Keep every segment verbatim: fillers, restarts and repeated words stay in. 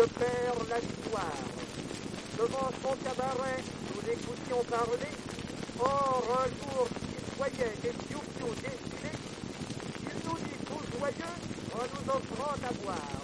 le père la victoire. Devant son cabaret, nous l'écoutions parler. Or, un jour, il voyait des piou-piou défiler. Il nous dit tout joyeux en nous offrant à boire.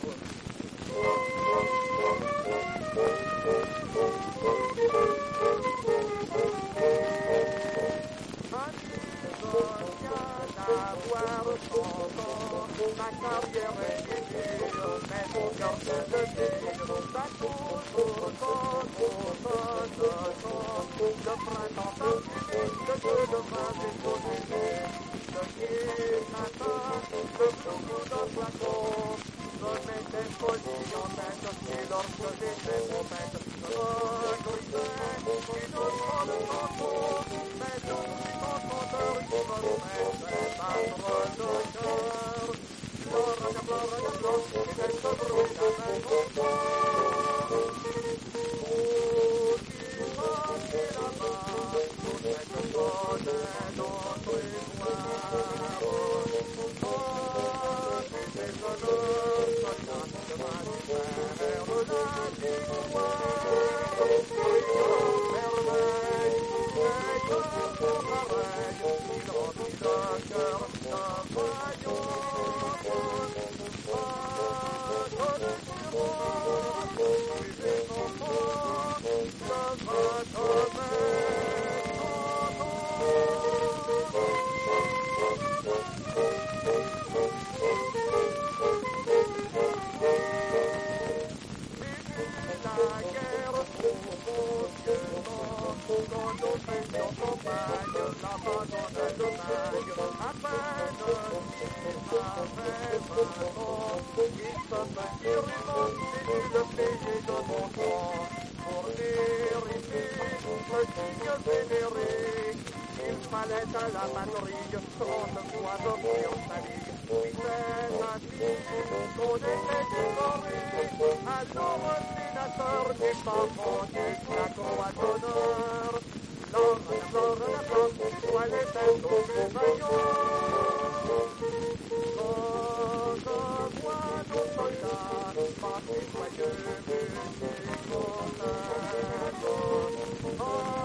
D'avoir son temps, ma carrière est dure, mais mon cœur se devient, ça coûte autant, autant, autant, le printemps parfumé, le jeu de vin déconné, le pied matin, le flou d'un flacon, je m'étais folie en tête, et lorsque j'étais mon maître, je regrettais une grande chanson, mais je suis mon chanteur qui me fait battre le cœur. L'oraga, l'oraga, l'oraga, il est sobre la maison. Oh, qui passe là-bas, toute cette bonne est notre histoire. Oh, tu es jeune, soldat de ma lumière, la victoire. Brillant merveille, et que son pareil, il remplit le cœur d'un vaillant. Ah, que le tyran, puis les enfants, le vingt mai, son la guerre profonde, quand nous faisions campagne, là-bas dans l'Allemagne, à peine s'il avait vingt ans, il se faisait ruban, c'est le pays de mon temps, pour vérifier le signe vénéré, il fallait à la patrie trente fois d'offrir sa vie. Oui, c'est ainsi qu'on était décoré à l'ordinateur du parfum du la croix d'honneur. L'or, l'or, l'or, soit les têtes au plus vaillants. Quand je vois nos soldats partis joyeux, musiques, contents,